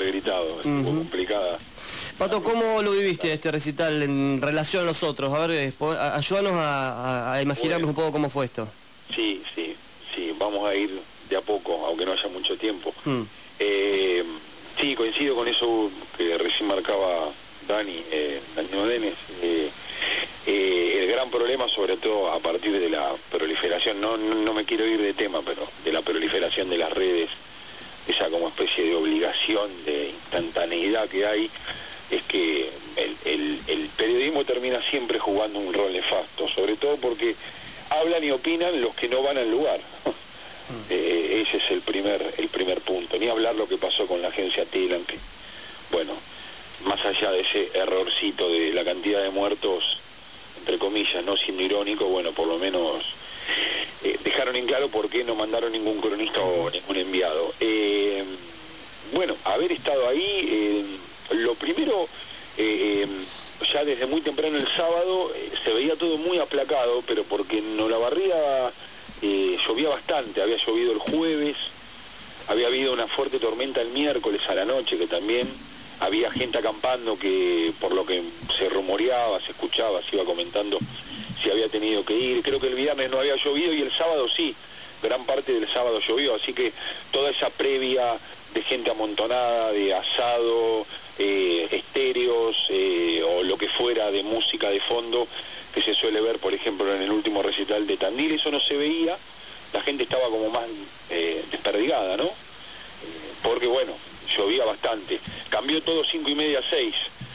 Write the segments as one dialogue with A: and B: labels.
A: haber gritado, es un poco complicada.
B: Pato, ¿cómo lo viviste este recital en relación a nosotros? A ver, ayúdanos a imaginarnos un poco cómo fue esto.
A: Sí, vamos a ir de a poco, aunque no haya mucho tiempo. Sí, coincido con eso que recién marcaba Dani Odenes. El gran problema, sobre todo a partir de la proliferación, no me quiero ir de tema, pero de la proliferación de las redes, esa como especie de obligación de instantaneidad que hay, es que el periodismo termina siempre jugando un rol nefasto, sobre todo porque hablan y opinan los que no van al lugar. Ese es el primer punto. Ni hablar lo que pasó con la agencia Telam, que, bueno, más allá de ese errorcito de la cantidad de muertos, entre comillas, no siendo irónico, bueno, por lo menos dejaron en claro por qué no mandaron ningún cronista o ningún enviado. Bueno, haber estado ahí, lo primero, ya desde muy temprano el sábado se veía todo muy aplacado, pero porque en Olavarría llovía bastante, había llovido el jueves, había habido una fuerte tormenta el miércoles a la noche, que también había gente acampando que, por lo que se rumoreaba, se escuchaba, se iba comentando si había tenido que ir. Creo que el viernes no había llovido y el sábado sí, gran parte del sábado llovió, así que toda esa previa de gente amontonada, de asado, estéreos o lo que fuera de música de fondo que se suele ver, por ejemplo, en el último recital de Tandil, eso no se veía, la gente estaba como más desperdigada, ¿no? Porque bueno, llovía bastante, cambió todo 5:30, 6,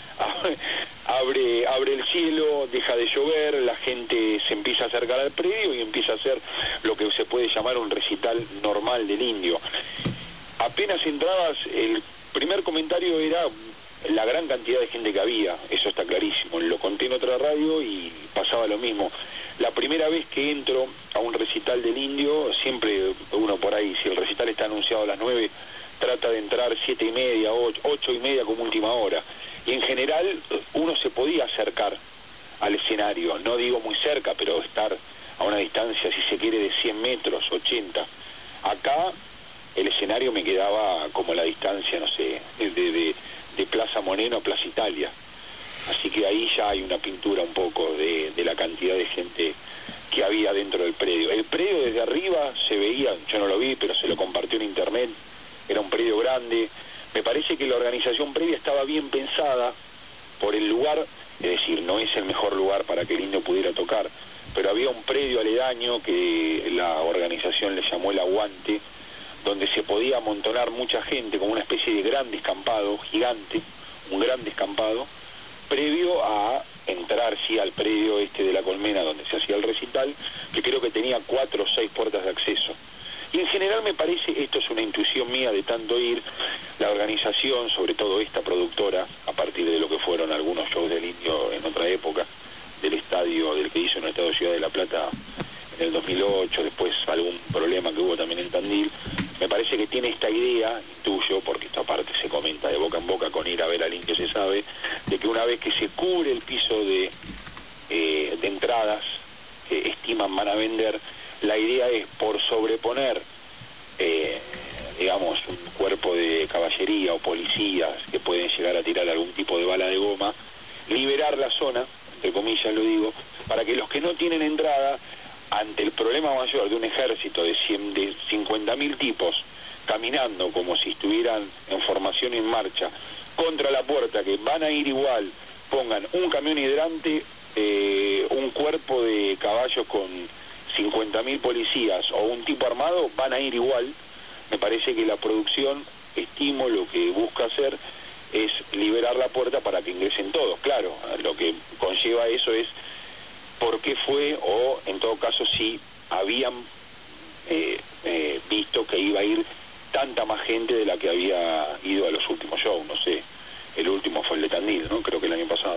A: abre el cielo, deja de llover, la gente se empieza a acercar al predio y empieza a hacer lo que se puede llamar un recital normal del Indio. Apenas entrabas, el primer comentario era la gran cantidad de gente que había, eso está clarísimo, lo conté en otra radio y pasaba lo mismo. La primera vez que entro a un recital del Indio, siempre uno por ahí, si el recital está anunciado a las 9, trata de entrar 7:30, 8:30 como última hora. Y en general uno se podía acercar al escenario, no digo muy cerca, pero estar a una distancia, si se quiere, de 100 metros, 80. Acá el escenario me quedaba como la distancia, no sé, de Plaza Moreno a Plaza Italia. Así que ahí ya hay una pintura un poco de la cantidad de gente que había dentro del predio. El predio desde arriba se veía, yo no lo vi, pero se lo compartió en internet, era un predio grande. Me parece que la organización previa estaba bien pensada por el lugar, es decir, no es el mejor lugar para que el Indio pudiera tocar, pero había un predio aledaño que la organización le llamó El Aguante, donde se podía amontonar mucha gente, como una especie de gran descampado gigante, un gran descampado, previo a entrar sí al predio este de La Colmena, donde se hacía el recital, que creo que tenía 4 o 6 puertas de acceso. Y en general me parece, esto es una intuición mía de tanto ir, la organización, sobre todo esta productora, a partir de lo que fueron algunos shows del Indio en otra época, del estadio, del que hizo en el Estadio Ciudad de La Plata en el 2008, después algún problema que hubo también en Tandil, me parece que tiene esta idea, intuyo, porque esta parte se comenta de boca en boca, con ir a ver al Indio se sabe, de que una vez que se cubre el piso de entradas que estiman van a vender, la idea es, por sobreponer, digamos, un cuerpo de caballería o policías que pueden llegar a tirar algún tipo de bala de goma, liberar la zona, entre comillas lo digo, para que los que no tienen entrada, ante el problema mayor de un ejército de 50.000 tipos caminando como si estuvieran en formación en marcha contra la puerta, que van a ir igual, pongan un camión hidrante, un cuerpo de caballos con 50.000 policías o un tipo armado, van a ir igual. Me parece que la producción, estimo, lo que busca hacer es liberar la puerta para que ingresen todos. Claro, lo que conlleva eso es por qué fue, o en todo caso si habían visto que iba a ir tanta más gente de la que había ido a los últimos shows, no sé. El último fue el de Tandil, ¿no? Creo que el año pasado.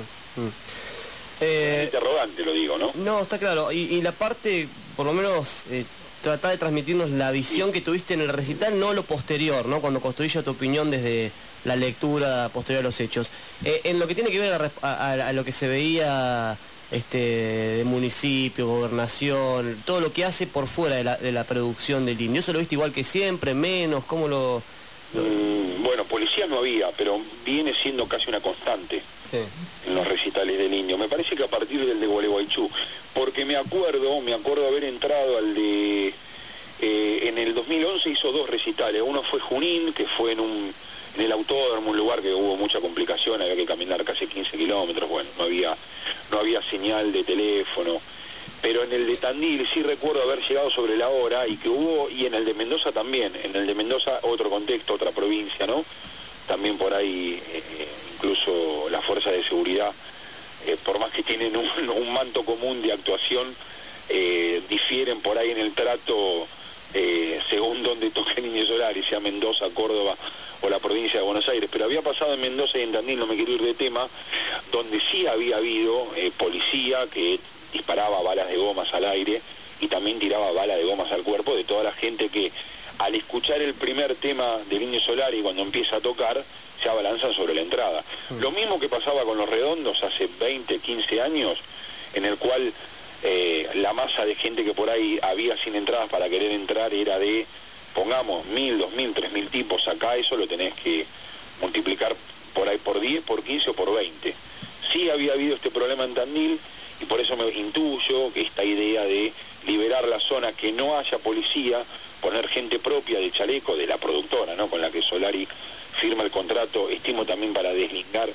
A: Interrogante lo digo, ¿no?
B: No, está claro. Y la parte, por lo menos, tratar de transmitirnos la visión que tuviste en el recital, no lo posterior, ¿no? Cuando construyes tu opinión desde la lectura posterior a los hechos. En lo que tiene que ver a lo que se veía de municipio, gobernación, todo lo que hace por fuera de la producción del Indio, ¿eso lo viste igual que siempre, menos? ¿Cómo lo...?
A: Bueno, policías no había, pero viene siendo casi una constante en los recitales del Indio. Me parece que a partir del de Gualeguaychú, porque me acuerdo haber entrado al de... en el 2011 hizo 2 recitales. Uno fue Junín, que fue en el autódromo, un lugar que hubo mucha complicación, había que caminar casi 15 kilómetros, bueno, no había señal de teléfono. Pero en el de Tandil sí recuerdo haber llegado sobre la hora, y en el de Mendoza también. En el de Mendoza otro contexto, otra provincia, ¿no? También por ahí incluso las fuerzas de seguridad, por más que tienen un manto común de actuación, difieren por ahí en el trato según donde toque Indio Solari, sea Mendoza, Córdoba o la provincia de Buenos Aires. Pero había pasado en Mendoza y en Tandil, no me quiero ir de tema, donde sí había habido policía que disparaba balas de gomas al aire y también tiraba balas de gomas al cuerpo de toda la gente que al escuchar el primer tema del Indio Solari, cuando empieza a tocar, se abalanzan sobre la entrada. Lo mismo que pasaba con los Redondos hace 20, 15 años, en el cual la masa de gente que por ahí había sin entradas para querer entrar era de, pongamos, 1.000, 2.000, 3.000 tipos. Acá eso lo tenés que multiplicar por ahí por 10, por 15 o por 20. Sí había habido este problema en Tandil, y por eso me intuyo que esta idea de liberar la zona, que no haya policía, poner gente propia de Chaleco, de la productora, ¿no?, con la que Solari firma el contrato, estimo también para deslindar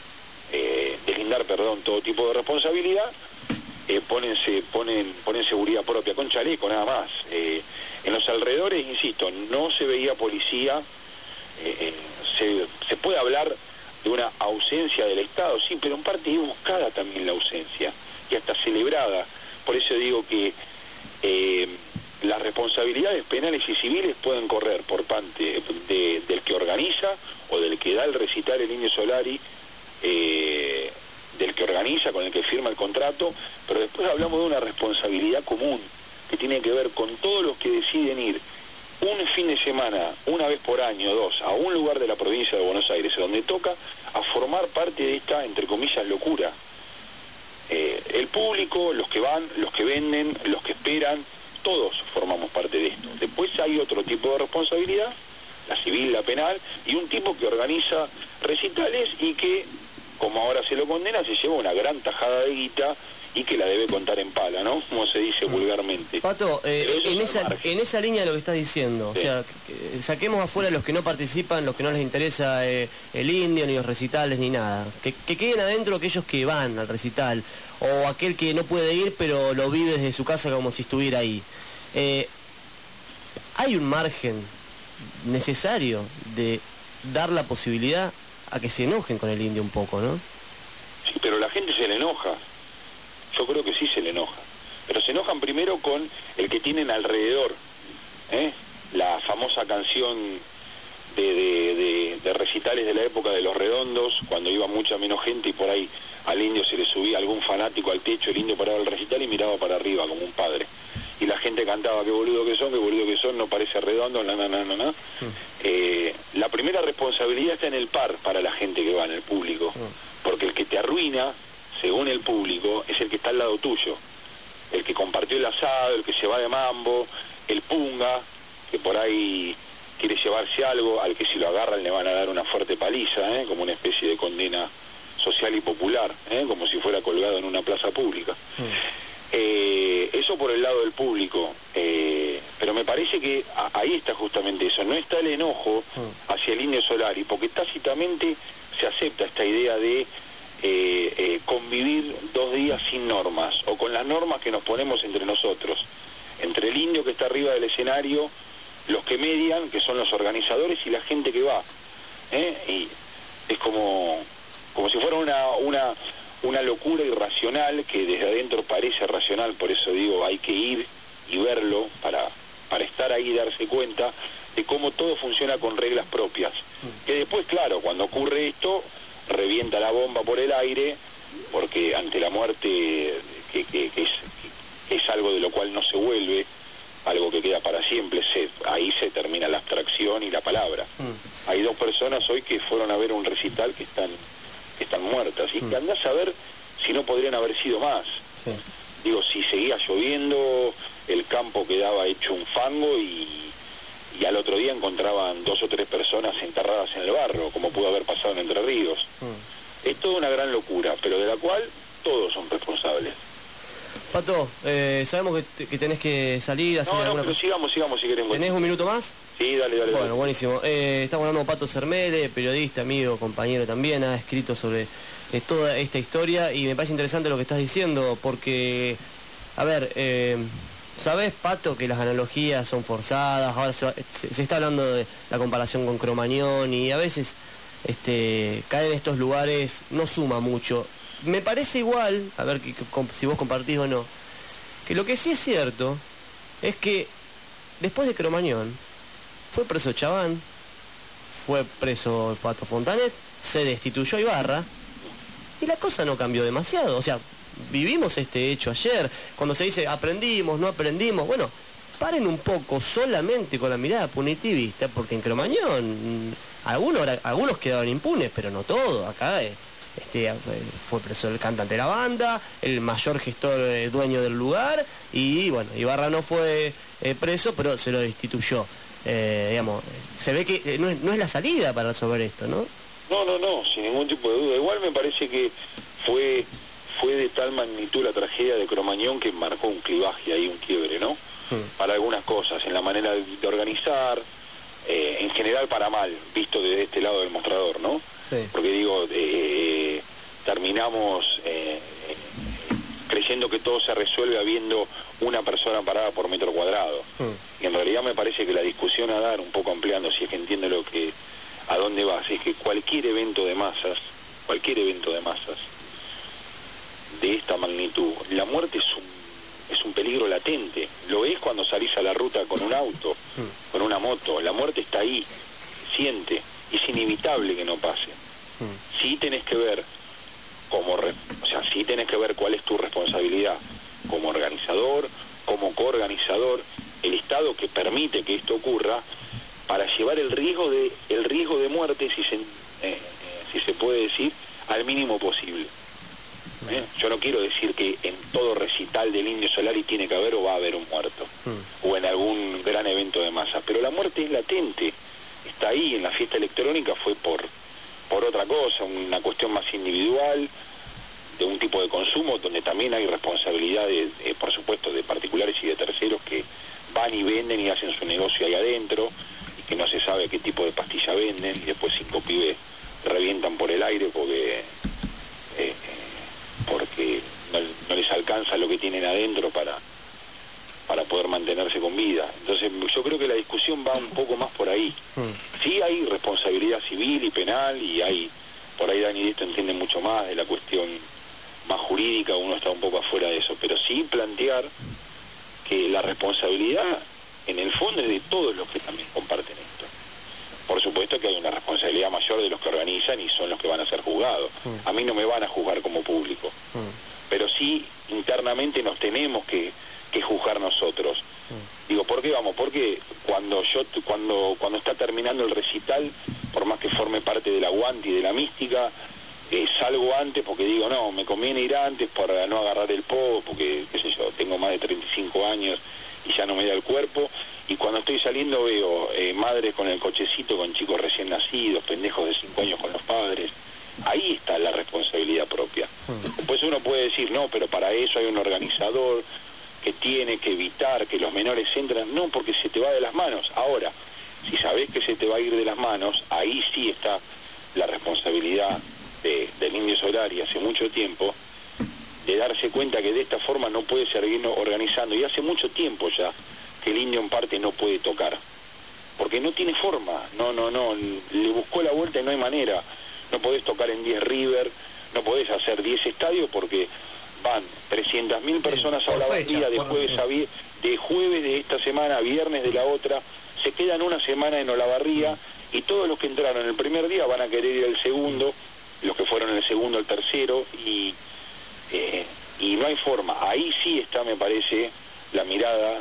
A: todo tipo de responsabilidad, ponen seguridad propia con Chaleco, nada más. En los alrededores, insisto, no se veía policía. Se puede hablar de una ausencia del Estado, sí, pero en parte es buscada también la ausencia, y hasta celebrada. Por eso digo que las responsabilidades penales y civiles pueden correr por parte del que organiza o del que da el recital el Indio Solari, del que organiza, con el que firma el contrato, pero después hablamos de una responsabilidad común que tiene que ver con todos los que deciden ir un fin de semana, una vez por año, 2, a un lugar de la provincia de Buenos Aires, donde toca, a formar parte de esta, entre comillas, locura. El público, los que van, los que venden, los que esperan, todos formamos parte de esto. Después hay otro tipo de responsabilidad, la civil, la penal, y un tipo que organiza recitales y que, como ahora se lo condena, se lleva una gran tajada de guita y que la debe contar en pala, ¿no? Como se dice vulgarmente.
B: Pato, en esa línea de lo que estás diciendo, sí. O sea, saquemos afuera los que no participan, los que no les interesa el Indio, ni los recitales, ni nada. Que queden adentro aquellos que van al recital, o aquel que no puede ir, pero lo vive desde su casa como si estuviera ahí. Hay un margen necesario de dar la posibilidad a que se enojen con el Indio un poco, ¿no?
A: Sí, pero la gente se le enoja. Yo creo que sí se le enoja. Pero se enojan primero con el que tienen alrededor. La famosa canción de recitales de la época de los Redondos, cuando iba mucha menos gente y por ahí al Indio se le subía algún fanático al techo, el Indio paraba el recital y miraba para arriba como un padre. Y la gente cantaba, qué boludo que son, no parece Redondo, na. La primera responsabilidad está en el par para la gente que va, en el público. Porque el que te arruina, según el público, es el que está al lado tuyo. El que compartió el asado, el que se va de mambo, el punga, que por ahí quiere llevarse algo, al que si lo agarran le van a dar una fuerte paliza, como una especie de condena social y popular, como si fuera colgado en una plaza pública. Eso por el lado del público, pero me parece que ahí está justamente eso, no está el enojo hacia el Indio Solari, porque tácitamente se acepta esta idea de convivir 2 días sin normas, o con las normas que nos ponemos entre nosotros, entre el Indio que está arriba del escenario, los que median, que son los organizadores, y la gente que va, y es como si fuera una locura irracional que desde adentro parece racional. Por eso digo, hay que ir y verlo para estar ahí y darse cuenta de cómo todo funciona con reglas propias, que después, claro, cuando ocurre esto, revienta la bomba por el aire, porque ante la muerte, que es algo de lo cual no se vuelve, algo que queda para siempre, ahí se termina la abstracción y la palabra. Hay 2 personas hoy que fueron a ver un recital que están muertas, y que andás a ver si no podrían haber sido más. Sí. Digo, si seguía lloviendo, el campo quedaba hecho un fango y y al otro día encontraban 2 o 3 personas enterradas en el barro, como pudo haber pasado en Entre Ríos. Es toda una gran locura, pero de la cual todos son responsables.
B: Pato, sabemos que tenés que salir a hacer alguna
A: pero sigamos si querés.
B: ¿Tenés un minuto más?
A: Sí, dale.
B: Bueno, buenísimo. Estamos hablando con Pato Sermele, periodista, amigo, compañero también, ha escrito sobre toda esta historia y me parece interesante lo que estás diciendo, porque, a ver, ¿sabés, Pato, que las analogías son forzadas? Ahora se está hablando de la comparación con Cromañón y a veces caer en estos lugares no suma mucho. Me parece igual, a ver si vos compartís o no, que lo que sí es cierto es que después de Cromañón fue preso Chabán, fue preso Pato Fontanet, se destituyó Ibarra y la cosa no cambió demasiado. O sea, vivimos este hecho ayer, cuando se dice aprendimos, no aprendimos, bueno, paren un poco solamente con la mirada punitivista, porque en Cromañón algunos quedaron impunes, pero no todos. Acá fue preso el cantante de la banda, el mayor gestor dueño del lugar, y bueno, Ibarra no fue preso, pero se lo destituyó. Digamos, se ve que no es la salida para resolver esto, ¿no?
A: No, sin ningún tipo de duda. Igual me parece que fue de tal magnitud la tragedia de Cromañón que marcó un clivaje ahí, un quiebre, ¿no? Para algunas cosas, en la manera de organizar, en general para mal, visto desde este lado del mostrador, ¿no? Sí. Porque digo, terminamos creyendo que todo se resuelve habiendo una persona parada por metro cuadrado. Y en realidad me parece que la discusión a dar, un poco ampliando, si es que entiende a dónde vas, es que cualquier evento de masas de esta magnitud, la muerte es un peligro latente. Lo es cuando salís a la ruta con un auto, con una moto. La muerte está ahí, siente, es inevitable que no pase. Sí tenés que ver sí tenés que ver cuál es tu responsabilidad como organizador, como coorganizador, el Estado que permite que esto ocurra, para llevar el riesgo de muerte, si se puede decir, al mínimo posible. Yo no quiero decir que en todo recital del Indio Solari tiene que haber o va a haber un muerto, o en algún gran evento de masa, pero la muerte es latente, está ahí. En la fiesta electrónica fue por otra cosa, una cuestión más individual, de un tipo de consumo donde también hay responsabilidades, por supuesto, de particulares y de terceros que van y venden y hacen su negocio ahí adentro, y que no se sabe qué tipo de pastilla venden, y después 5 pibes revientan por el aire porque no les alcanza lo que tienen adentro para poder mantenerse con vida. Entonces yo creo que la discusión va un poco más por ahí. Sí hay responsabilidad civil y penal, y hay, por ahí Dani esto entiende mucho más de la cuestión más jurídica, uno está un poco afuera de eso, pero sí plantear que la responsabilidad en el fondo es de todos los que también comparten esto. Por supuesto que hay una responsabilidad mayor de los que organizan y son los que van a ser juzgados. A mí no me van a juzgar como público, pero sí internamente nos tenemos que juzgar nosotros. Digo, ¿por qué vamos? Porque cuando está terminando el recital, por más que forme parte del aguante y de la mística, salgo antes porque digo, no, me conviene ir antes para no agarrar el pogo, porque, qué sé yo, tengo más de 35 años y ya no me da el cuerpo. Y cuando estoy saliendo veo madres con el cochecito con chicos recién nacidos, pendejos de 5 años con los padres. Ahí está la responsabilidad propia. Después uno puede decir, no, pero para eso hay un organizador que tiene que evitar que los menores entren. No, porque se te va de las manos. Ahora, si sabés que se te va a ir de las manos, ahí sí está la responsabilidad del Indio Solari hace mucho tiempo, de darse cuenta que de esta forma no puede seguir organizando, y hace mucho tiempo ya que el Indio en parte no puede tocar, porque no tiene forma, no, le buscó la vuelta y no hay manera. No podés tocar en 10 River, no podés hacer 10 estadios porque van 300.000 personas a la Olavarría de jueves de esta semana a viernes de la otra, se quedan una semana en Olavarría, y todos los que entraron el primer día van a querer ir al segundo, los que fueron el segundo al tercero, y no hay forma. Ahí sí está, me parece, la mirada,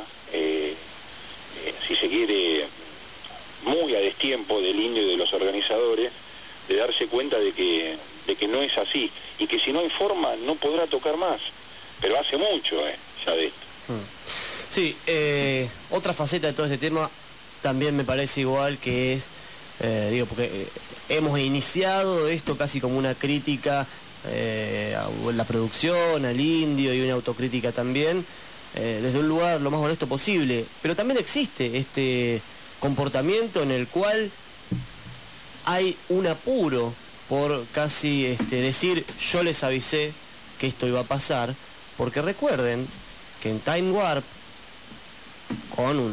A: si se quiere, muy a destiempo del Indio y de los organizadores, de darse cuenta de que no es así, y que si no hay forma no podrá tocar más, pero hace mucho ya de esto.
B: Sí, otra faceta de todo este tema, también me parece igual que es, porque hemos iniciado esto casi como una crítica a la producción, al indio y una autocrítica también, desde un lugar lo más honesto posible, pero también existe este comportamiento en el cual hay un apuro por casi decir yo les avisé que esto iba a pasar, porque recuerden que en Time Warp con un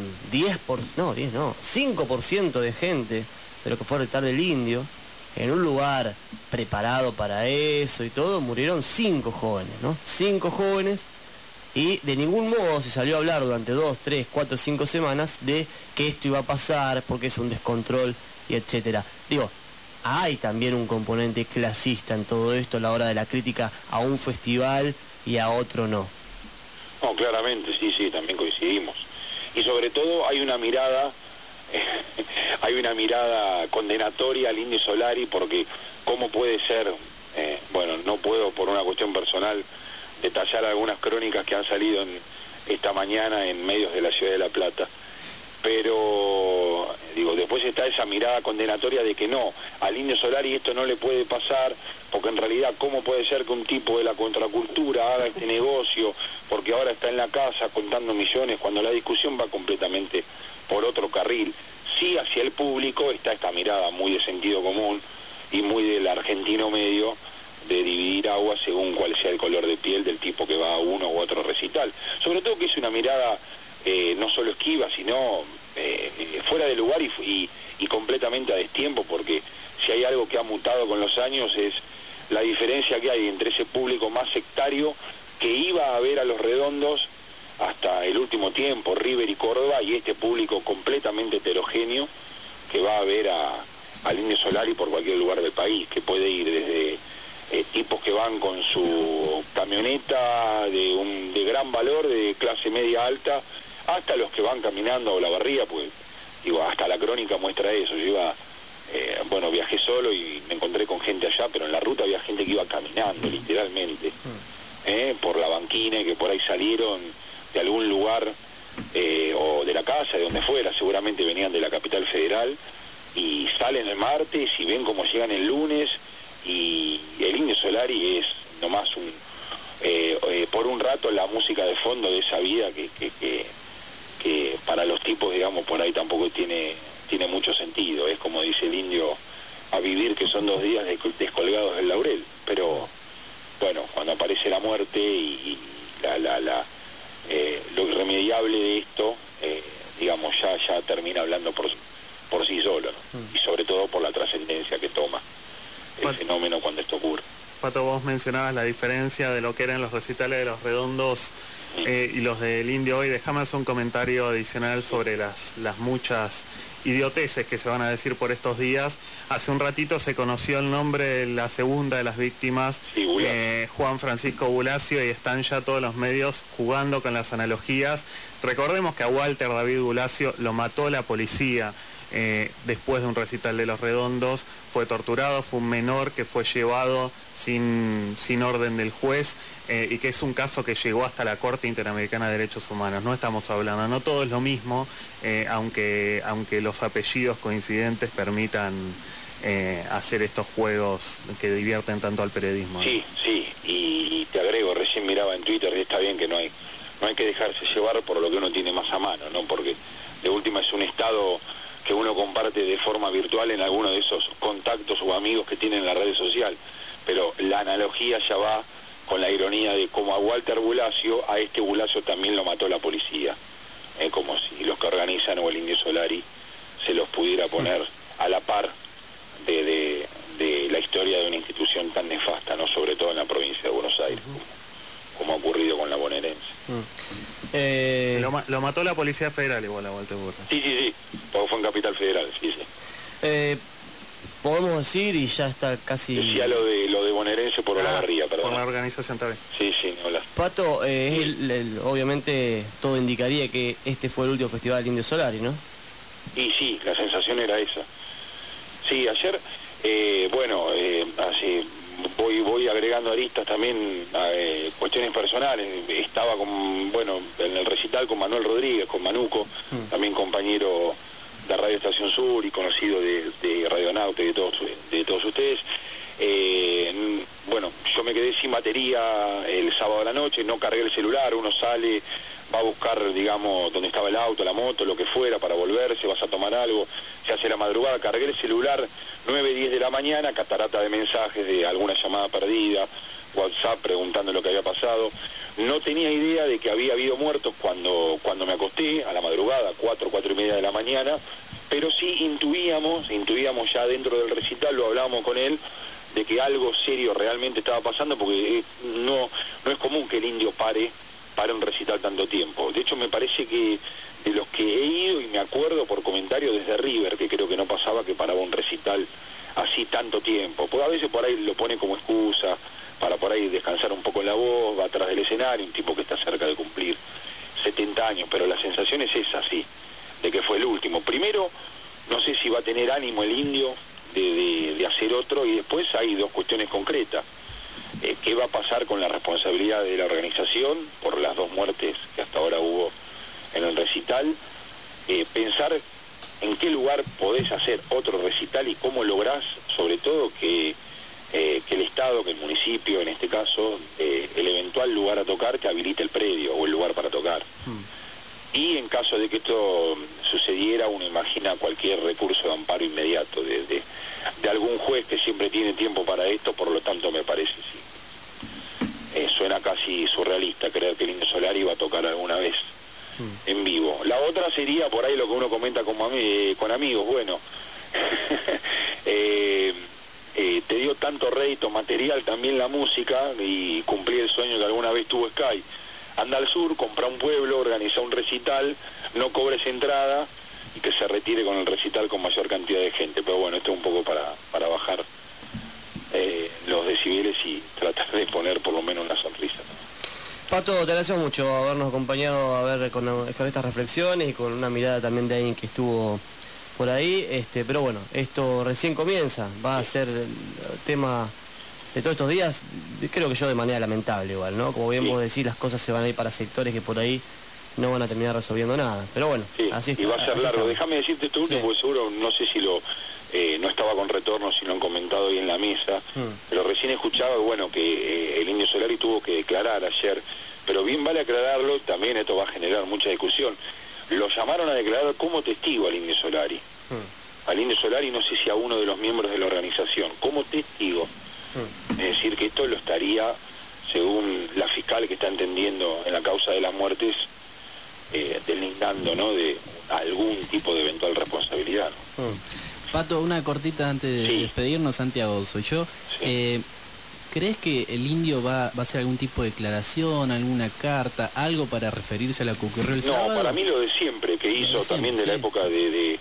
B: 5% de gente de lo que fue el recital del indio, en un lugar preparado para eso y todo, murieron 5 jóvenes, ¿no? 5 jóvenes, y de ningún modo se salió a hablar durante 2, 3, 4, 5 semanas de que esto iba a pasar, porque es un descontrol, y etcétera. Digo, hay también un componente clasista en todo esto a la hora de la crítica a un festival y a otro no.
A: No, claramente, sí, también coincidimos. Y sobre todo hay una mirada condenatoria al Indio Solari, porque cómo puede ser, no puedo por una cuestión personal detallar algunas crónicas que han salido esta mañana en medios de la ciudad de La Plata, pero después está esa mirada condenatoria de que no, al Indio Solari esto no le puede pasar, porque en realidad cómo puede ser que un tipo de la contracultura haga este negocio, porque ahora está en la casa contando millones, cuando la discusión va completamente por otro carril. Sí, hacia el público está esta mirada muy de sentido común y muy del argentino medio, de dividir agua según cuál sea el color de piel del tipo que va a uno u otro recital. Sobre todo que es una mirada no solo esquiva, sino fuera de lugar y completamente a destiempo, porque si hay algo que ha mutado con los años es la diferencia que hay entre ese público más sectario que iba a ver a Los Redondos hasta el último tiempo, River y Córdoba, y este público completamente heterogéneo que va a ver al Indio Solari por cualquier lugar del país, que puede ir desde tipos que van con su camioneta de gran valor, de clase media alta, hasta los que van caminando a Olavarría, pues hasta la crónica muestra eso. Yo iba, viajé solo y me encontré con gente allá, pero en la ruta había gente que iba caminando, literalmente, por la banquina, y que por ahí salieron de algún lugar o de la casa, de donde fuera, seguramente venían de la capital federal, y salen el martes y ven cómo llegan el lunes, y el Indio Solari es nomás por un rato la música de fondo de esa vida que para los tipos, por ahí tampoco tiene mucho sentido. Es como dice el indio, a vivir que son 2 días descolgados del laurel. Pero bueno, cuando aparece la muerte y lo irremediable de esto, ya termina hablando por sí solo, ¿no? Y sobre todo por la trascendencia que toma el fenómeno cuando esto ocurre.
C: Pato, vos mencionabas la diferencia de lo que eran los recitales de Los Redondos y los del Indio hoy. Déjame hacer un comentario adicional sobre las muchas idioteces que se van a decir por estos días. Hace un ratito se conoció el nombre de la segunda de las víctimas, sí, Juan Francisco Bulacio, y están ya todos los medios jugando con las analogías. Recordemos que a Walter David Bulacio lo mató la policía después de un recital de Los Redondos. Fue torturado, fue un menor que fue llevado sin orden del juez, y que es un caso que llegó hasta la Corte Interamericana de Derechos Humanos. No estamos hablando, no todo es lo mismo, aunque los apellidos coincidentes permitan hacer estos juegos que divierten tanto al periodismo, ¿no?
A: Sí, y te agrego, recién miraba en Twitter, y está bien que no hay que dejarse llevar por lo que uno tiene más a mano, ¿no? Porque de última es un estado que uno comparte de forma virtual en alguno de esos contactos o amigos que tiene en la red social, pero la analogía ya va con la ironía de como a Walter Bulacio, a este Bulacio también lo mató la policía, como si los que organizan o el Indio Solari se los pudiera poner a la par de la historia de una institución tan nefasta, ¿no? Sobre todo en la provincia de Buenos Aires, como ha ocurrido con la bonaerense.
C: Lo mató la Policía Federal igual a Walter Bulacio.
A: Sí, porque fue en Capital Federal, sí.
B: Podemos decir, y ya está casi...
A: Decía lo de bonaerense por Olavarría, perdón.
C: Por la organización también.
A: Sí, hola.
B: Pato, obviamente todo indicaría que este fue el último festival Indio Solari, ¿no?
A: Y sí, la sensación era esa. Sí, ayer, así voy agregando aristas también, cuestiones personales. Estaba en el recital con Manuel Rodríguez, con Manuco, también compañero Radio Estación Sur y conocido de Radionauta y de todos ustedes. Bueno, yo me quedé sin batería el sábado a la noche, no cargué el celular, uno sale, va a buscar, digamos, donde estaba el auto, la moto, lo que fuera, para volverse, vas a tomar algo, se hace la madrugada, cargué el celular, 9, 10 de la mañana, catarata de mensajes de alguna llamada perdida, WhatsApp preguntando lo que había pasado. No tenía idea de que había habido muertos cuando me acosté, a la madrugada, 4 y media de la mañana, pero sí intuíamos ya dentro del recital, lo hablábamos con él, de que algo serio realmente estaba pasando, porque no es común que el Indio pare un recital tanto tiempo. De hecho, me parece que de los que he ido, y me acuerdo por comentarios desde River, que creo que no pasaba que paraba un recital así tanto tiempo, porque a veces por ahí lo pone como excusa para por ahí descansar un poco en la voz, va atrás del escenario, un tipo que está cerca de cumplir 70 años, pero la sensación es esa, sí, de que fue el último. Primero, no sé si va a tener ánimo el Indio de hacer otro, y después hay dos cuestiones concretas. ¿Qué va a pasar con la responsabilidad de la organización por las 2 muertes que hasta ahora hubo en el recital? Pensar en qué lugar podés hacer otro recital y cómo lográs, sobre todo, que el Estado, que el municipio, en este caso, el eventual lugar a tocar, te habilite el predio o el lugar para tocar. Y en caso de que esto sucediera, uno imagina cualquier recurso de amparo inmediato de algún juez que siempre tiene tiempo para esto, por lo tanto me parece, sí. Suena casi surrealista creer que el Indio Solari va a tocar alguna vez en vivo. La otra sería por ahí lo que uno comenta con amigos, bueno, te dio tanto rédito material también la música, y cumplí el sueño que alguna vez tuvo Sky. Anda al sur, compra un pueblo, organiza un recital, no cobres entrada y que se retire con el recital con mayor cantidad de gente. Pero bueno, esto es un poco para bajar los decibeles y tratar de poner por lo menos una sonrisa.
B: Pato, te agradezco mucho habernos acompañado a ver con estas reflexiones y con una mirada también de alguien que estuvo por ahí, pero bueno, esto recién comienza, va a ser el tema de todos estos días, creo que yo de manera lamentable igual, ¿no? Como bien vos decís, las cosas se van a ir para sectores que por ahí no van a terminar resolviendo nada, pero bueno, así está.
A: Y va a ser largo. Déjame decirte esto último, porque seguro, no sé si no estaba con retorno, si lo han comentado ahí en la mesa, pero recién escuchaba, bueno, que el Indio Solari tuvo que declarar ayer, pero bien vale aclararlo, también esto va a generar mucha discusión. Lo llamaron a declarar como testigo al Indio Solari. Al Indio Solari, no sé si a uno de los miembros de la organización, como testigo. Es decir, que esto lo estaría, según la fiscal que está entendiendo en la causa de las muertes, deslindando, ¿no?, de algún tipo de eventual responsabilidad, ¿no?
D: Pato, una cortita antes de despedirnos. Santiago, soy yo. Sí. ¿Crees que el Indio va a hacer algún tipo de declaración, alguna carta, algo para referirse a lo que ocurrió el sábado?
A: No, para mí lo de siempre, que hizo también de la época de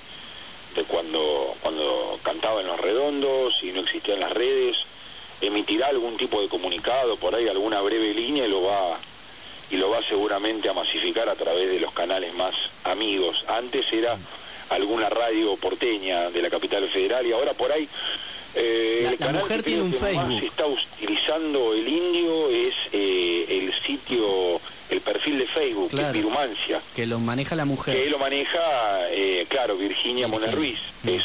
A: cuando cantaba en Los Redondos y no existían las redes, emitirá algún tipo de comunicado, por ahí alguna breve línea, y lo va seguramente a masificar a través de los canales más amigos. Antes era alguna radio porteña de la capital federal, y ahora por ahí el canal
D: mujer
A: que
D: tiene un
A: más
D: Facebook.
A: está utilizando el Indio es el sitio, el perfil de Facebook,
D: claro,
A: que es Virumancia,
D: que lo maneja la mujer,
A: que lo maneja claro, Virginia Moner Ruiz, es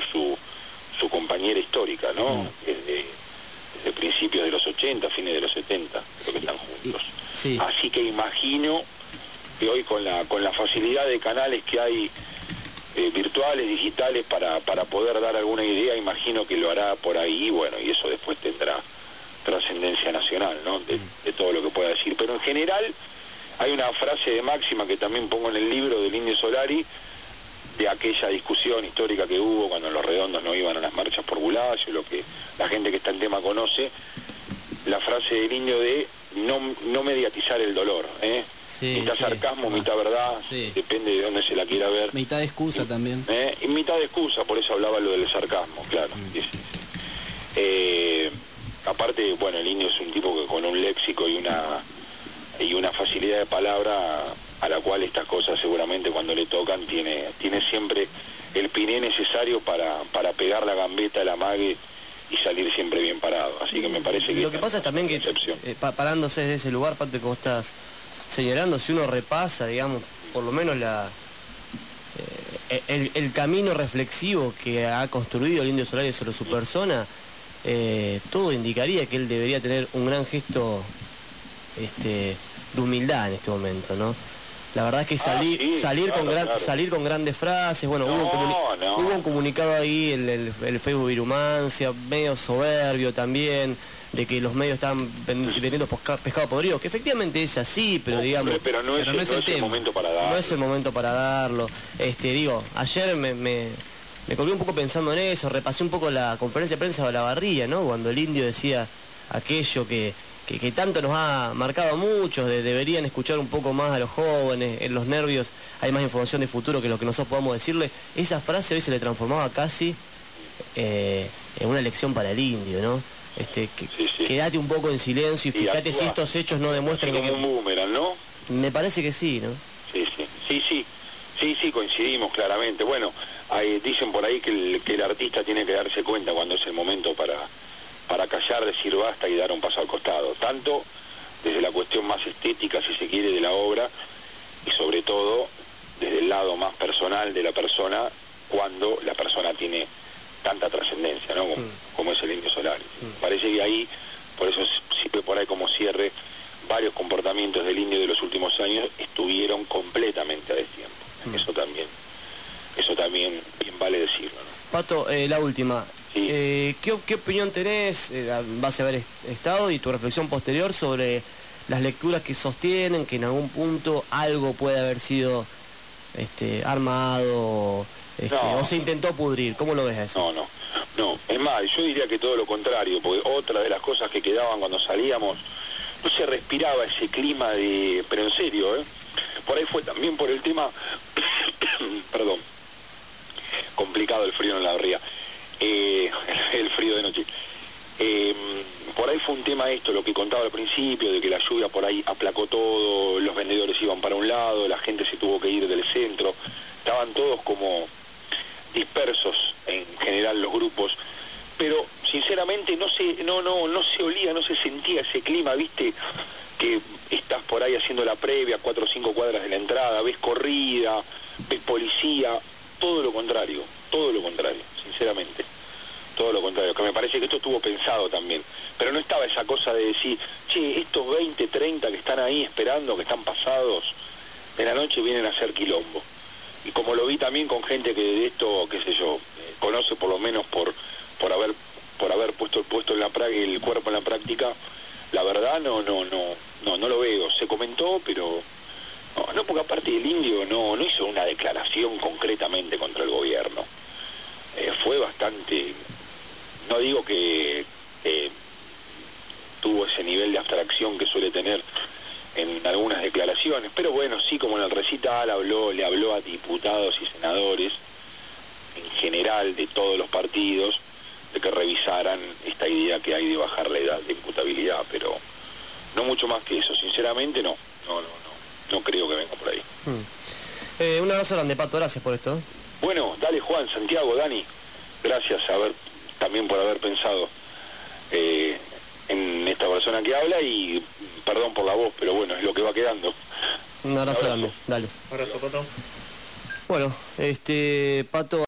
A: su compañera histórica, ¿no? Desde principios de los 80, fines de los 70, creo que están juntos.
D: Sí.
A: Así que imagino que hoy con la facilidad de canales que hay virtuales, digitales, para poder dar alguna idea, imagino que lo hará por ahí, y bueno, y eso después tendrá trascendencia nacional, ¿no?, de todo lo que pueda decir. Pero en general hay una frase de máxima que también pongo en el libro del Indio Solari, de aquella discusión histórica que hubo cuando Los Redondos no iban a las marchas por Bulacio, lo que la gente que está en tema conoce, la frase del Indio de no mediatizar el dolor, mitad sarcasmo, mitad verdad, depende de dónde se la quiera ver.
D: Mitad de excusa también.
A: Y mitad de excusa, por eso hablaba lo del sarcasmo, claro. Aparte, bueno, el Indio es un tipo que con un léxico y una facilidad de palabra a la cual estas cosas seguramente cuando le tocan tiene siempre el piné necesario para pegar la gambeta, el amague y salir siempre bien parado. Así que me parece que
B: lo que pasa es también que parándose desde ese lugar, Pato, como estás señalando, si uno repasa, digamos, por lo menos el camino reflexivo que ha construido el Indio Solari sobre su persona, todo indicaría que él debería tener un gran gesto de humildad en este momento, ¿no? La verdad es que salir con grandes frases, bueno, hubo un comunicado ahí, el Facebook Virumancia, medio soberbio también, de que los medios están vendiendo pescado podrido, que efectivamente es así, pero digamos...
A: Pero no es el momento para darlo.
B: No es el momento para darlo. Ayer me colgué un poco pensando en eso, repasé un poco la conferencia de prensa de Olavarría, ¿no? Cuando el Indio decía aquello que tanto nos ha marcado a muchos, deberían escuchar un poco más a los jóvenes, en los nervios hay más información de futuro que lo que nosotros podamos decirle. Esa frase hoy se le transformaba casi en una lección para el Indio, ¿no? Quédate un poco en silencio y fíjate si estos hechos no demuestran
A: como un boomerang, ¿no?
B: Me parece que sí, ¿no?
A: Sí, coincidimos claramente. Bueno, dicen por ahí que el artista tiene que darse cuenta cuando es el momento para callar, decir basta y dar un paso al costado, tanto desde la cuestión más estética, si se quiere, de la obra, y sobre todo desde el lado más personal de la persona, cuando la persona tiene tanta trascendencia, ¿no? Como es el Indio Solari. Parece que ahí, por eso sirve por ahí como cierre, varios comportamientos del Indio de los últimos años estuvieron completamente a destiempo. Eso también bien vale decirlo, ¿no?
B: Pato, la última. Sí. ¿Qué opinión tenés, vas a haber estado, y tu reflexión posterior sobre las lecturas que sostienen que en algún punto algo puede haber sido armado o se intentó pudrir? ¿Cómo lo ves eso?
A: No, es más, yo diría que todo lo contrario, porque otra de las cosas que quedaban cuando salíamos, no se respiraba ese clima pero en serio, por ahí fue también por el tema, perdón, complicado el frío en la ría, el frío de noche. Por ahí fue un tema lo que contaba al principio, de que la lluvia por ahí aplacó todo, los vendedores iban para un lado, la gente se tuvo que ir del centro, estaban todos como dispersos en general los grupos, pero sinceramente no se olía, no se sentía ese clima, viste, que estás por ahí haciendo la previa, 4 o 5 cuadras de la entrada, ves corrida, ves policía, todo lo contrario, sinceramente, todo lo contrario, que me parece que esto estuvo pensado también, pero no estaba esa cosa de decir, che, estos 20, 30 que están ahí esperando, que están pasados de la noche, vienen a hacer quilombo. Y como lo vi también con gente que de esto, qué sé yo, conoce por lo menos por haber puesto el cuerpo en la práctica, la verdad no lo veo. Se comentó, pero no, porque aparte el Indio no hizo una declaración concretamente contra el gobierno. Fue bastante, no digo que tuvo ese nivel de abstracción que suele tener en algunas declaraciones, pero bueno, sí, como en el recital le habló a diputados y senadores en general de todos los partidos, de que revisaran esta idea que hay de bajar la edad de imputabilidad, pero no mucho más que eso, sinceramente no creo que venga por ahí.
B: Un abrazo grande, Pato, gracias por esto.
A: Bueno, dale Juan, Santiago, Dani, gracias también por haber pensado en esta persona que habla, y perdón por la voz, pero bueno, es lo que va quedando.
B: Un abrazo grande, dale.
C: Un abrazo, Pato.
B: Bueno, Pato...